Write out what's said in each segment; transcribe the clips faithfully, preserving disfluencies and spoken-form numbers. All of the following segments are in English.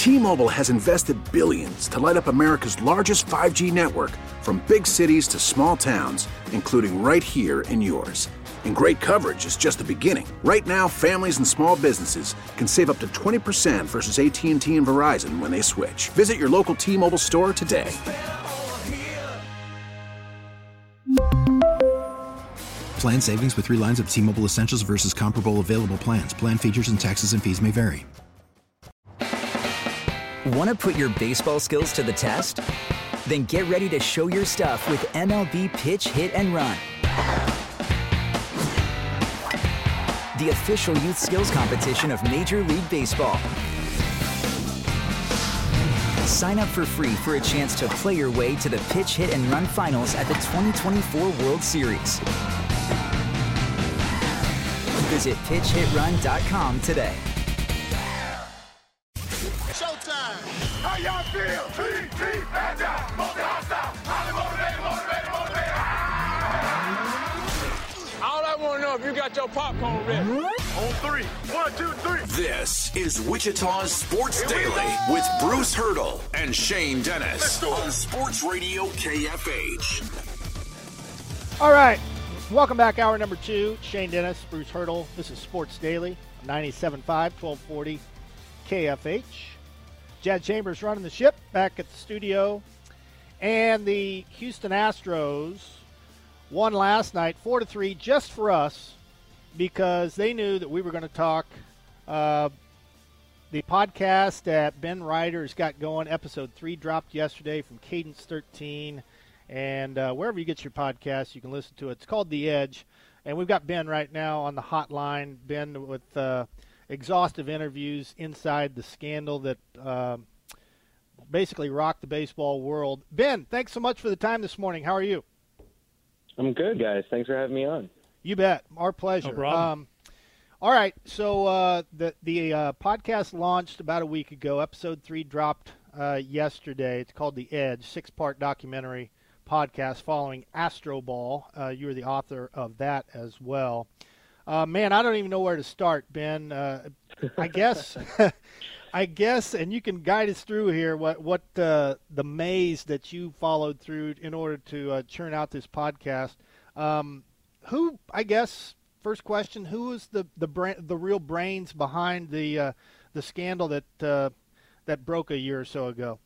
T-Mobile has invested billions to light up America's largest five G network, from big cities to small towns, including right here in yours. And great coverage is just the beginning. Right now, families and small businesses can save up to twenty percent versus A T and T and Verizon when they switch. Visit your local T-Mobile store today. Plan savings with three lines of T-Mobile Essentials versus comparable available plans. Plan features and taxes and fees may vary. Want to put your baseball skills to the test? Then get ready to show your stuff with M L B Pitch, Hit, and Run. The official youth skills competition of Major League Baseball. Sign up for free for a chance to play your way to the Pitch, Hit, and Run finals at the twenty twenty-four World Series. Visit pitch hit run dot com today. Showtime! How y'all feel? Team, team, agile, multi-hostile, highly motivated, motivated, motivated. All I want to know if you got your popcorn ready. On three. One, two, three. This is Wichita's Sports Daily with Bruce Hurdle and Shane Dennis on Sports Radio K F H. All right. Welcome back, hour number two. Shane Dennis, Bruce Hurdle. This is Sports Daily, ninety-seven point five, twelve forty K F H. Jad Chambers running the ship back at the studio. And the Houston Astros won last night four to three just for us because they knew that we were going to talk. Uh, the podcast that Ben Ryder's got going, episode three, dropped yesterday from Cadence thirteen. And uh, wherever you get your podcast, you can listen to it. It's called The Edge. And we've got Ben right now on the hotline. Ben with uh, exhaustive interviews inside the scandal that uh, basically rocked the baseball world. Ben, thanks so much for the time this morning. How are you? I'm good, guys. Thanks for having me on. You bet. Our pleasure. No problem. Um, all right. So uh, the, the uh, podcast launched about a week ago. Episode three dropped uh, yesterday. It's called The Edge, six-part documentary podcast following Astro Ball. Uh, you were the author of that as well. Uh, man, I don't even know where to start, Ben. Uh, I guess, I guess, and you can guide us through here. What what uh, the maze that you followed through in order to uh, churn out this podcast. Um, who, I guess, first question: who is the the bra- the real brains behind the uh, the scandal that uh, that broke a year or so ago?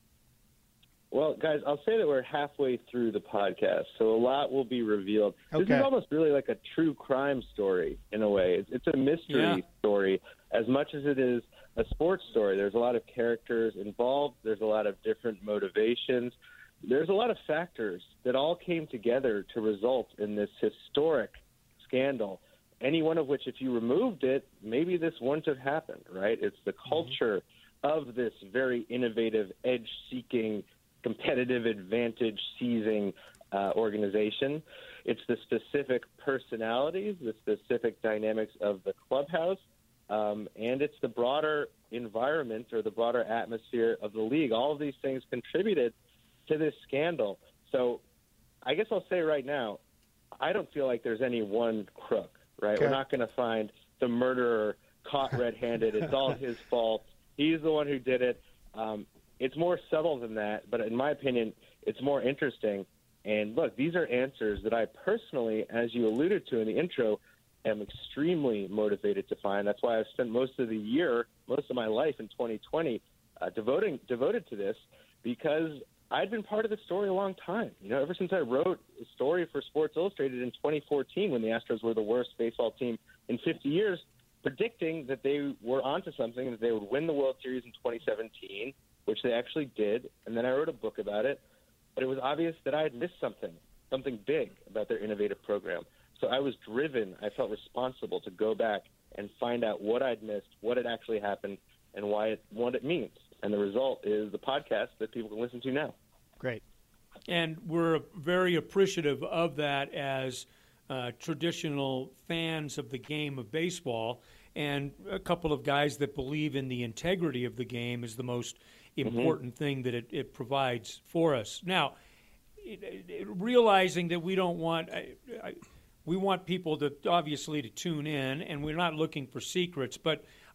Well, guys, I'll say that we're halfway through the podcast, so a lot will be revealed. Okay. This is almost really like a true crime story in a way. It's, it's a mystery Yeah. story as much as it is a sports story. There's a lot of characters involved. There's a lot of different motivations. There's a lot of factors that all came together to result in this historic scandal, any one of which, if you removed it, maybe this wouldn't have happened, right? It's the culture mm-hmm. of this very innovative, edge-seeking, competitive advantage seizing uh, organization. It's the specific personalities, the specific dynamics of the clubhouse, um, and it's the broader environment or the broader atmosphere of the league. All of these things contributed to this scandal. So I guess I'll say right now, I don't feel like there's any one crook, right? Okay. We're not going to find the murderer caught red-handed. It's all his fault. He's the one who did it. Um, It's more subtle than that, but in my opinion, it's more interesting. And look, these are answers that I personally, as you alluded to in the intro, am extremely motivated to find. That's why I've spent most of the year, most of my life in twenty twenty, uh, devoting devoted to this, because I'd been part of the story a long time. You know, ever since I wrote a story for Sports Illustrated in twenty fourteen, when the Astros were the worst baseball team in fifty years, predicting that they were onto something, that they would win the World Series in twenty seventeen. Which they actually did, and then I wrote a book about it. But it was obvious that I had missed something, something big about their innovative program. So I was driven, I felt responsible to go back and find out what I'd missed, what had actually happened, and why it, what it means. And the result is the podcast that people can listen to now. Great. And we're very appreciative of that as uh, traditional fans of the game of baseball, and a couple of guys that believe in the integrity of the game is the most important mm-hmm. thing that it, it provides for us. Now, it, it, realizing that we don't want I, I, we want people to obviously to tune in, and we're not looking for secrets, but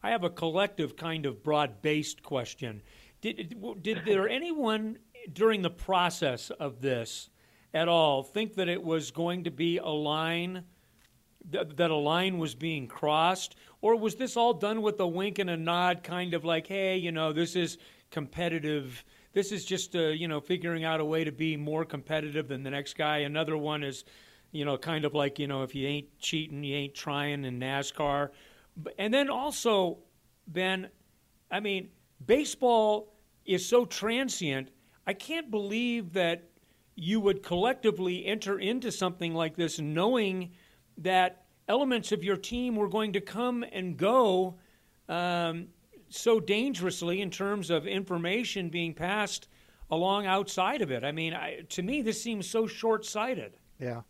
I have a collective kind of broad-based question. Did did there anyone during the process of this at all think that it was going to be a line, that, that a line was being crossed, or was this all done with a wink and a nod, kind of like, hey, you know, this is competitive. This is just, uh, you know, figuring out a way to be more competitive than the next guy. Another one is, you know, kind of like, you know, if you ain't cheating, you ain't trying in NASCAR. And then also, Ben, I mean, baseball is so transient. I can't believe that you would collectively enter into something like this knowing that elements of your team were going to come and go um, so dangerously in terms of information being passed along outside of it. I mean, I, to me, this seems so short-sighted. Yeah.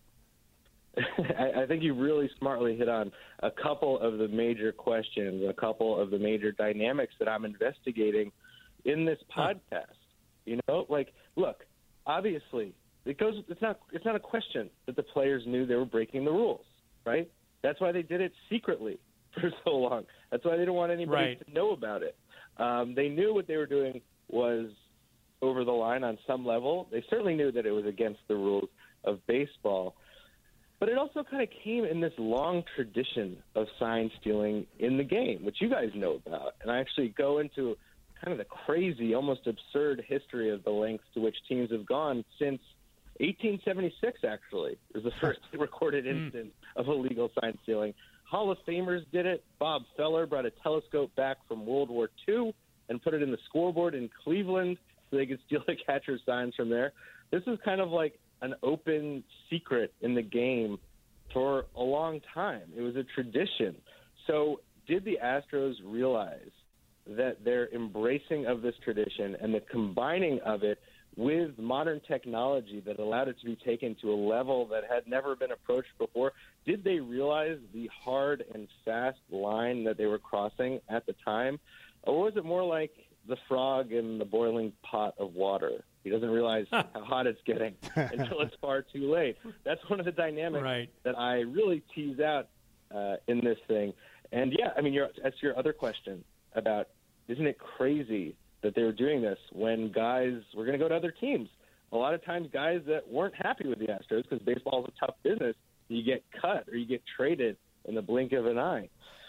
I, I think you really smartly hit on a couple of the major questions, a couple of the major dynamics that I'm investigating in this podcast. You know, like, look, obviously, it goes. It's not. It's not a question that the players knew they were breaking the rules, right? That's why they did it secretly for so long. That's why they didn't want anybody right. to know about it. Um, they knew what they were doing was over the line on some level. They certainly knew that it was against the rules of baseball. But it also kind of came in this long tradition of sign stealing in the game, which you guys know about. And I actually go into kind of the crazy, almost absurd history of the lengths to which teams have gone since eighteen seventy-six, actually. It was the first recorded instance of illegal sign stealing. Hall of Famers did it. Bob Feller brought a telescope back from World War Two and put it in the scoreboard in Cleveland so they could steal the catcher's signs from there. This is kind of like an open secret in the game for a long time. It was a tradition. So did the Astros realize that their embracing of this tradition and the combining of it with modern technology that allowed it to be taken to a level that had never been approached before, did they realize the hard and fast line that they were crossing at the time? Or was it more like the frog in the boiling pot of water? He doesn't realize how hot it's getting until it's far too late. That's one of the dynamics right. that I really tease out uh, in this thing. And, yeah, I mean, you're, that's your other question about, isn't it crazy that they were doing this when guys were going to go to other teams? A lot of times guys that weren't happy with the Astros, because baseball is a tough business, you get cut or you get traded in the blink of an eye.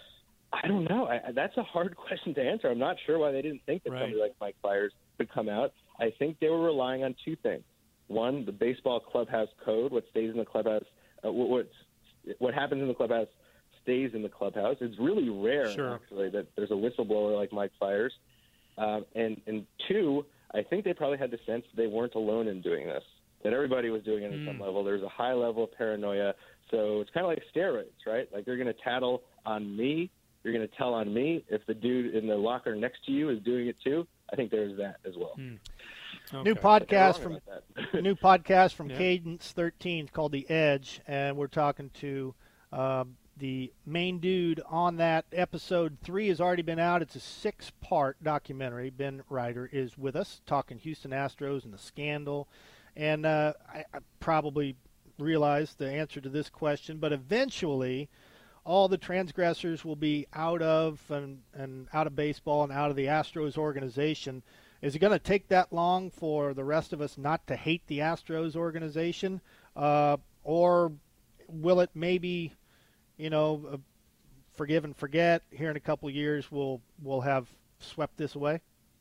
I don't know. I, that's a hard question to answer. I'm not sure why they didn't think that right. somebody like Mike Fiers could come out. I think they were relying on two things. One, the baseball clubhouse code, what stays in the clubhouse, uh, what, what happens in the clubhouse stays in the clubhouse. It's really rare, sure. actually, that there's a whistleblower like Mike Fiers. Um, and, and two, I think they probably had the sense that they weren't alone in doing this, that everybody was doing it at mm. some level. There's a high level of paranoia. So it's kind of like steroids, right? Like they're going to tattle on me. You're going to tell on me. If the dude in the locker next to you is doing it too, I think there's that as well. Mm. Okay. New podcast from new podcast from yeah. Cadence thirteen called The Edge, and we're talking to um, the main dude on that. Episode three has already been out. It's a six-part documentary. Ben Ryder is with us, talking Houston Astros and the scandal. And uh, I, I probably realized the answer to this question, but eventually all the transgressors will be out of and, and out of baseball and out of the Astros organization. Is it going to take that long for the rest of us not to hate the Astros organization? Uh, or will it maybe, you know, uh, forgive and forget? Here in a couple of years, we'll, we'll have swept this away?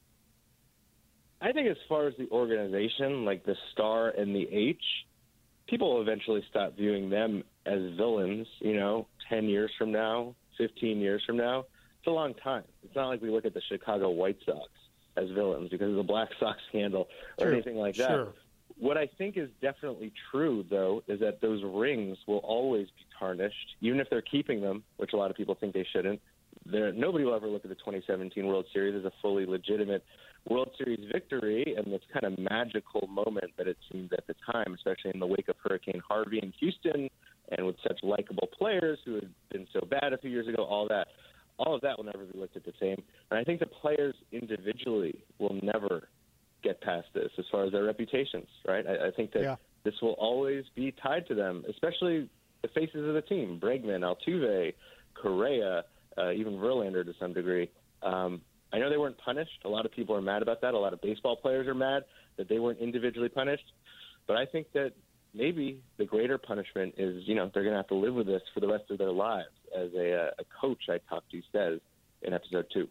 I think as far as the organization, like the star and the H, people will eventually stop viewing them as villains, you know, ten years from now, fifteen years from now. It's a long time. It's not like we look at the Chicago White Sox as villains because of the Black Sox scandal or sure. anything like that. Sure. What I think is definitely true, though, is that those rings will always be tarnished, even if they're keeping them, which a lot of people think they shouldn't. There, nobody will ever look at the twenty seventeen World Series as a fully legitimate World Series victory and this kind of magical moment that it seemed at the time, especially in the wake of Hurricane Harvey in Houston and with such likable players who had been so bad a few years ago, all that. All of that will never be looked at the same. And I think the players individually will never get past this as far as their reputations, right? I, I think that yeah. this will always be tied to them, especially the faces of the team, Bregman, Altuve, Correa, uh, even Verlander to some degree. Um, I know they weren't punished. A lot of people are mad about that. A lot of baseball players are mad that they weren't individually punished. But I think that maybe the greater punishment is, you know, they're going to have to live with this for the rest of their lives, as a, a coach I talked to says in episode two.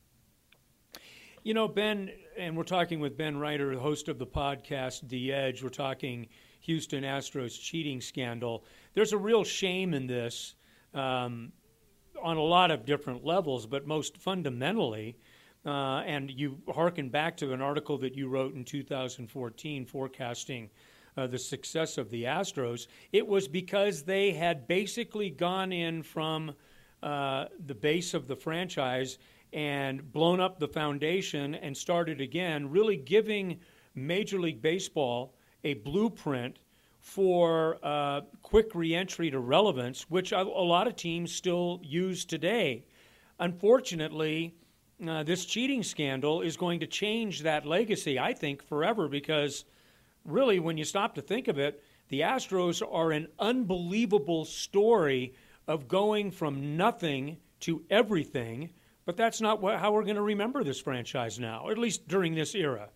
You know, Ben, and we're talking with Ben Reiter, host of the podcast The Edge. We're talking Houston Astros cheating scandal. There's a real shame in this um, on a lot of different levels, but most fundamentally, uh, and you hearken back to an article that you wrote in two thousand fourteen forecasting uh, the success of the Astros, it was because they had basically gone in from uh, the base of the franchise and blown up the foundation and started again, really giving Major League Baseball a blueprint for uh, quick reentry to relevance, which a, a lot of teams still use today. Unfortunately, uh, this cheating scandal is going to change that legacy, I think, forever, because really, when you stop to think of it, the Astros are an unbelievable story of going from nothing to everything. But that's not what, how we're going to remember this franchise now, at least during this era.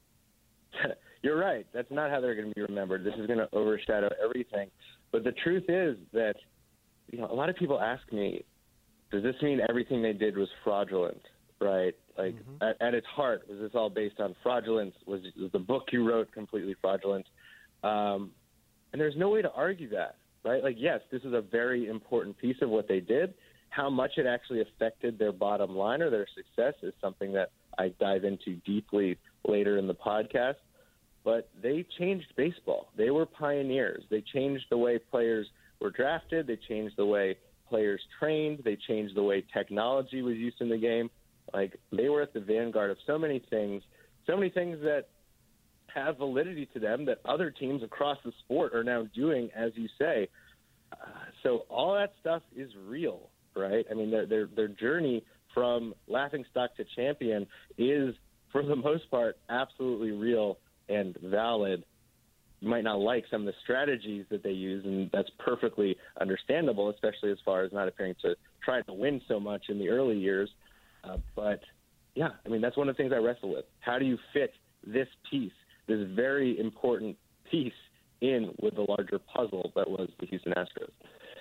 You're right. That's not how they're going to be remembered. This is going to overshadow everything. But the truth is that, you know, a lot of people ask me, does this mean everything they did was fraudulent, right? Like, mm-hmm. at, at its heart, was this all based on fraudulence? Was, was the book you wrote completely fraudulent? Um, and there's no way to argue that, right? Like, yes, this is a very important piece of what they did. How much it actually affected their bottom line or their success is something that I dive into deeply later in the podcast. But they changed baseball. They were pioneers. They changed the way players were drafted. They changed the way players trained. They changed the way technology was used in the game. Like, they were at the vanguard of so many things, so many things that have validity to them that other teams across the sport are now doing, as you say. Uh, so all that stuff is real. Right? I mean, their, their their journey from laughingstock to champion is, for the most part, absolutely real and valid. You might not like some of the strategies that they use, and that's perfectly understandable, especially as far as not appearing to try to win so much in the early years. Uh, but, yeah, I mean, that's one of the things I wrestle with. How do you fit this piece, this very important piece, in with the larger puzzle that was the Houston Astros?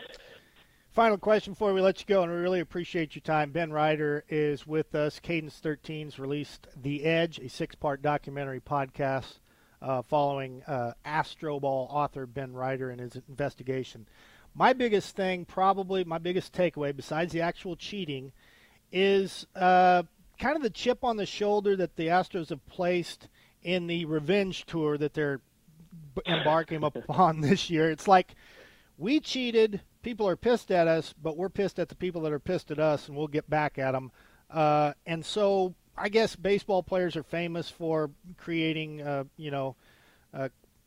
Final question before we let you go, and we really appreciate your time. Ben Reiter is with us. Cadence thirteen's released The Edge, a six-part documentary podcast uh, following uh, Astro Ball author Ben Reiter and his investigation. My biggest thing, probably my biggest takeaway, besides the actual cheating, is uh, kind of the chip on the shoulder that the Astros have placed in the revenge tour that they're embarking upon this year. It's like, we cheated. People are pissed at us, but we're pissed at the people that are pissed at us, and we'll get back at them. Uh, and so I guess baseball players are famous for creating, uh, you know, uh,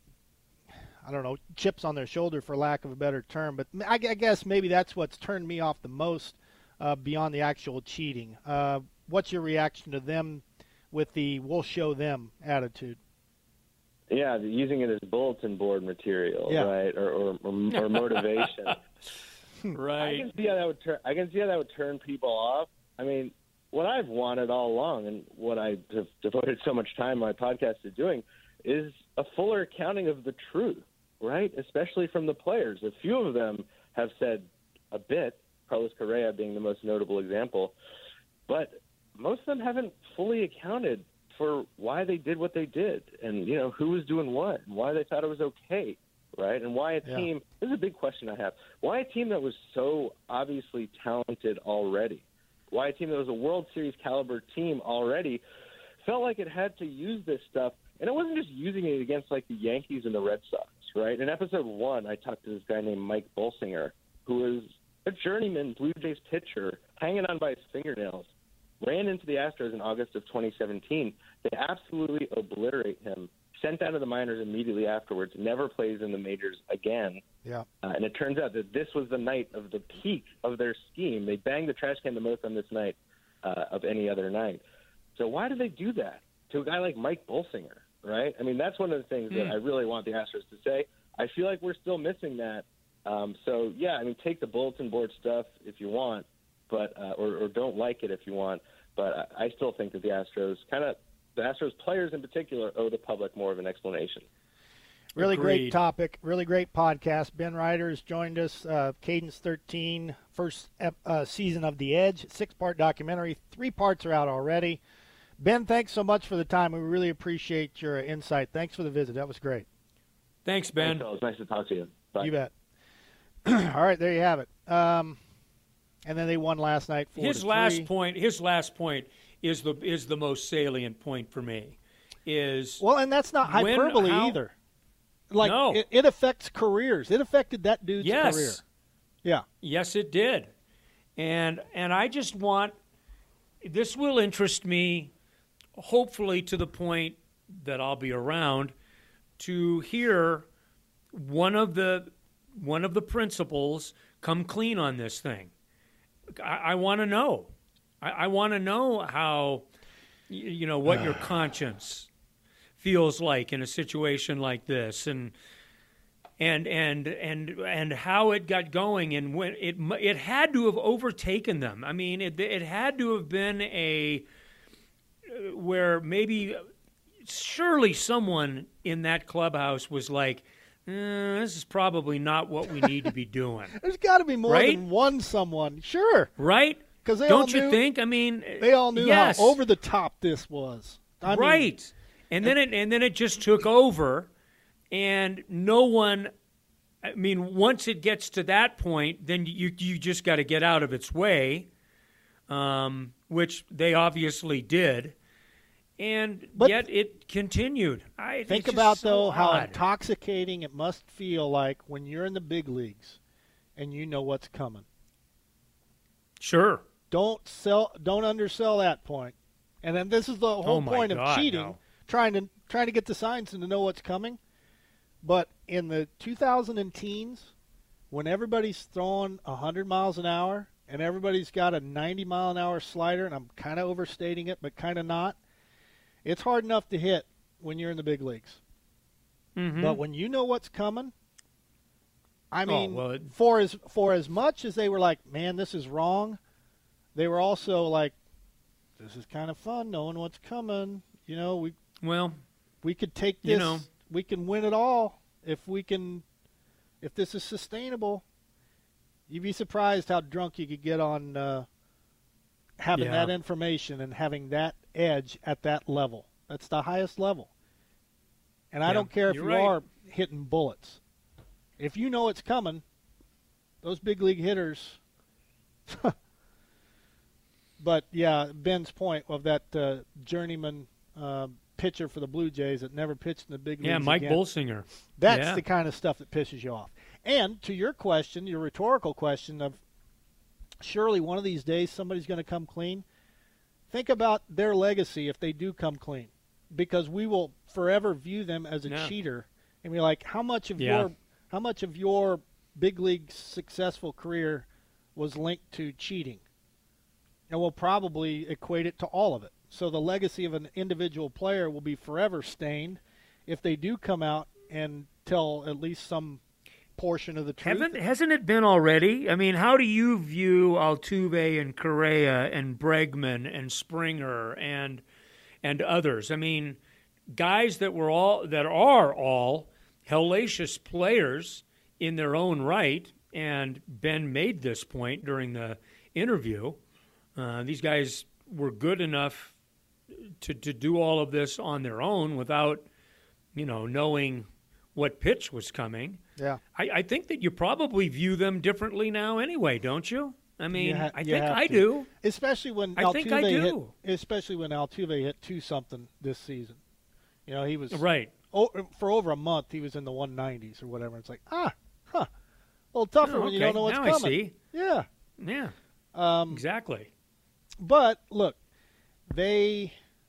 I don't know, chips on their shoulder, for lack of a better term. But I, I guess maybe that's what's turned me off the most uh, beyond the actual cheating. Uh, what's your reaction to them with the we'll show them attitude? Yeah, using it as bulletin board material, yeah. right, or or, or, or motivation. Right. I can see how that would turn. I can see how that would turn people off. I mean, what I've wanted all along, and what I have devoted so much time on my podcast to doing, is a fuller accounting of the truth, right? Especially from the players. A few of them have said a bit. Carlos Correa being the most notable example, but most of them haven't fully accounted for why they did what they did, and, you know, who was doing what, and why they thought it was okay, right? And why a team yeah. – this is a big question I have. Why a team that was so obviously talented already, why a team that was a World Series caliber team already felt like it had to use this stuff, and it wasn't just using it against, like, the Yankees and the Red Sox, right? In episode one, I talked to this guy named Mike Bolsinger, who was a journeyman Blue Jays pitcher hanging on by his fingernails, ran into the Astros in August of twenty seventeen. They absolutely obliterate him, sent down to the minors immediately afterwards, never plays in the majors again. Yeah. Uh, and it turns out that this was the night of the peak of their scheme. They banged the trash can the most on this night uh, of any other night. So why do they do that to a guy like Mike Bolsinger, right? I mean, that's one of the things mm. that I really want the Astros to say. I feel like we're still missing that. Um, so, yeah, I mean, take the bulletin board stuff if you want, but uh, or, or don't like it if you want. But I, I still think that the Astros kind of the Astros players in particular owe the public more of an explanation. Really Agreed. great topic, really great podcast. Ben Ryder has joined us, uh, Cadence thirteen, first ep- uh, season of The Edge, six-part documentary. Three parts are out already. Ben, thanks so much for the time. We really appreciate your insight. Thanks for the visit. That was great. Thanks, Ben. Thanks, fellas. Nice to talk to you. Bye. You bet. All right, there you have it. Um, and then they won last night. Four His to last three. point. His last point is the is the most salient point for me. Is Well, and that's not when, hyperbole how, either. Like No. it, it affects careers. It affected that dude's yes, career. Yeah. yes, it did, and and I just want this will interest me, hopefully to the point that I'll be around to hear one of the one of the principals come clean on this thing. I, I want to know. I, I want to know how, you know, what your conscience feels like in a situation like this, and and and and and how it got going, and when it it had to have overtaken them. I mean, it it had to have been a where maybe surely someone in that clubhouse was like, eh, this is probably not what we need to be doing. There's got to be more Right? than one someone. Sure. Right? 'Cause they Don't all you knew- think? I mean, They all knew yes. how over the top this was. I mean, right. And then it and then it just took over, and no one. I mean, once it gets to that point, then you you just got to get out of its way, um, which they obviously did, and But yet it continued. I think it's just about, so though, how odd. intoxicating it must feel like when you're in the big leagues and you know what's coming. Sure. Don't sell. Don't undersell that point. And then this is the whole Oh, my point of God, cheating, no. trying to trying to get the signs and to know what's coming. But in the two thousand teens, when everybody's throwing one hundred miles an hour and everybody's got a ninety mile an hour slider, and I'm kind of overstating it, but kind of not, it's hard enough to hit when you're in the big leagues. Mhm. But when you know what's coming, I Oh, mean, well, it- for as for as much as they were like, man, this is wrong, they were also like, this is kind of fun knowing what's coming. You know, we Well, we could take this, you know. we can win it all if we can, if this is sustainable. You'd be surprised how drunk you could get on uh, having Yeah. that information and having that edge at that level. That's the highest level. And I Yeah, don't care if you're you right. are hitting bullets. If you know it's coming, those big league hitters. But, yeah, Ben's point of that uh, journeyman uh, pitcher for the Blue Jays that never pitched in the big leagues yeah, Mike again. Bolsinger. That's Yeah. the kind of stuff that pisses you off. And to your question, your rhetorical question of surely one of these days somebody's going to come clean, think about their legacy if they do come clean, because we will forever view them as a Yeah. cheater and be like, how much of Yeah. your how much of your big league successful career was linked to cheating? And we'll probably equate it to all of it. So the legacy of an individual player will be forever stained if they do come out and tell at least some portion of the truth. Haven't, hasn't it been already? I mean, how do you view Altuve and Correa and Bregman and Springer and and others? I mean, guys that were all that are all hellacious players in their own right. And Ben made this point during the interview. Uh, these guys were good enough to to do all of this on their own without, you know, knowing what pitch was coming. Yeah. I, I think that you probably view them differently now anyway, don't you? I mean, You ha- I you think have I to. do. Especially when I Altuve think I do. hit, especially when Altuve hit two something this season. You know, he was Right. Oh, for over a month he was in the one nineties or whatever. It's like ah, huh, a little tougher Oh, when you okay. don't know what's Now I coming. see. Yeah. Yeah, Um, exactly. But look, they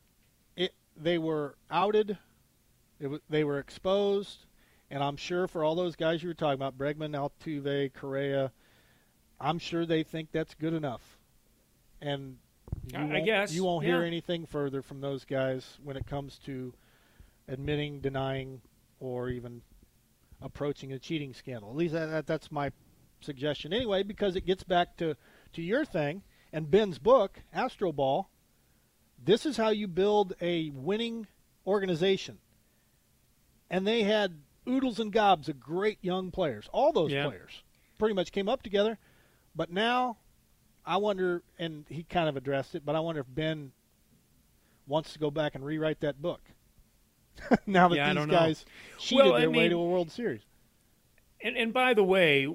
it they were outed. It was, they were exposed, and I'm sure for all those guys you were talking about, Bregman, Altuve, Correa, I'm sure they think that's good enough. And you I- I won't, guess, you won't hear yeah. anything further from those guys when it comes to admitting, denying, or even approaching a cheating scandal. At least that, that, that's my suggestion anyway, because it gets back to, to your thing. And Ben's book, Astro Ball, this is how you build a winning organization. And they had oodles and gobs of great young players. All those yeah. players pretty much came up together. But now I wonder, and he kind of addressed it, but I wonder if Ben wants to go back and rewrite that book. now that yeah, these guys cheated well, their mean, way to a World Series. And, and by the way,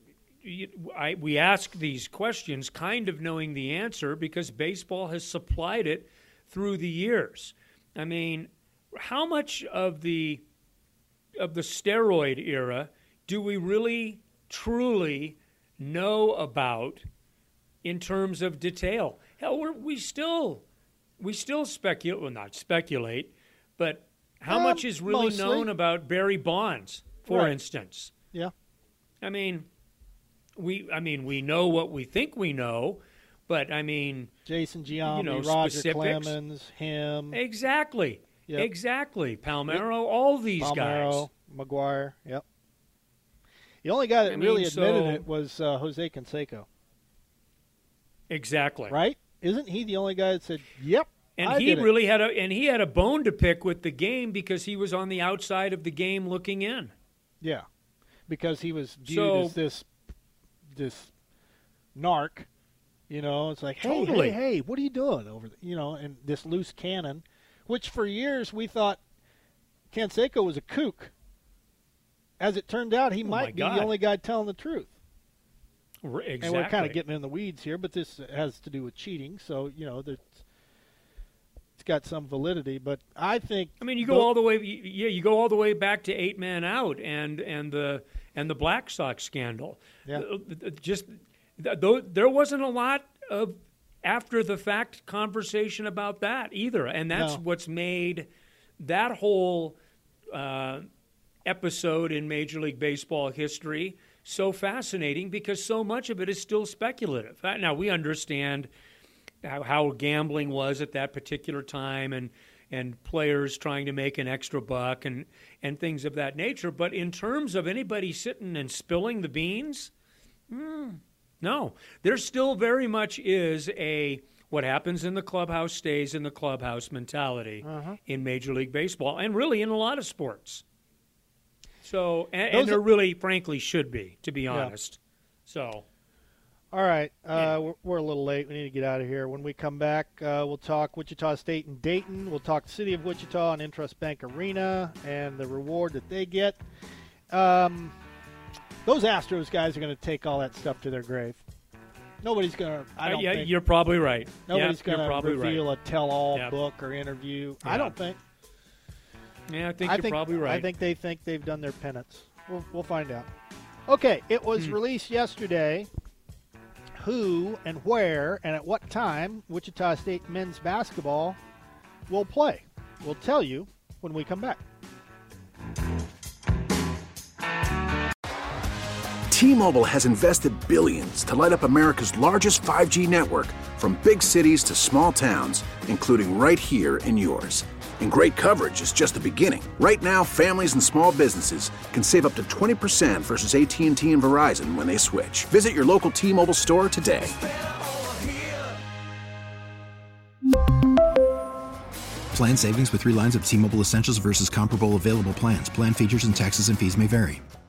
I, we ask these questions kind of knowing the answer because baseball has supplied it through the years. I mean, how much of the of the steroid era do we really, truly know about in terms of detail? Hell, we're, we still we still speculate, well, not speculate, but how um, much is really mostly. known about Barry Bonds, for right. instance? Yeah. I mean, we I mean we know what we think we know, but I mean Jason Giambi, you know, Roger specifics. Clemens, him. Exactly. Yep. Exactly. Palmeiro, all these Palmeiro, guys. McGuire, yep. The only guy that I mean, really admitted so- it was uh, Jose Canseco, Exactly. right? Isn't he the only guy that said, "Yep"? And I he did it. really had a and he had a bone to pick with the game because he was on the outside of the game looking in. Yeah, because he was viewed So- as this this narc. You know, it's like, hey, Totally. hey, hey, what are you doing over there? You know, and this loose cannon, which for years we thought Canseco was a kook. As it turned out, he Oh, my might be God. the only guy telling the truth. R- Exactly. And we're kind of getting in the weeds here, but this has to do with cheating, so you know, there's, it's got some validity. But I think I mean, you go tho- all the way. Yeah, you go all the way back to eight man out and and the and the Black Sox scandal. Yeah. Uh, Just though there wasn't a lot of after the fact conversation about that either, and that's No. what's made that whole uh, episode in Major League Baseball history so fascinating because so much of it is still speculative. Uh, Now we understand how, how gambling was at that particular time and and players trying to make an extra buck and, and things of that nature. But in terms of anybody sitting and spilling the beans, mm, no. There still very much is a what happens in the clubhouse stays in the clubhouse mentality Uh-huh. in Major League Baseball and really in a lot of sports. So, and, Those and there are- really, frankly, should be, to be honest. So, All right, uh, we're, we're a little late. We need to get out of here. When we come back, uh, we'll talk Wichita State and Dayton. We'll talk the City of Wichita and Intrust Bank Arena and the reward that they get. Um, those Astros guys are going to take all that stuff to their grave. Nobody's going to. I uh, don't yeah, think you're probably right. nobody's yeah, going you're to probably reveal right. a tell-all Yeah. book or interview. Yeah. I don't think. Yeah, I think I you're think probably right. I think they think they've done their penance. We'll, we'll find out. Okay, it was Hmm. released yesterday who and where and at what time Wichita State men's basketball will play. We'll tell you when we come back. T-Mobile has invested billions to light up America's largest five G network, from big cities to small towns, including right here in yours. And great coverage is just the beginning. Right now, families and small businesses can save up to twenty percent versus A T and T and Verizon when they switch. Visit your local T-Mobile store today. Plan savings with three lines of T-Mobile Essentials versus comparable available plans. Plan features and taxes and fees may vary.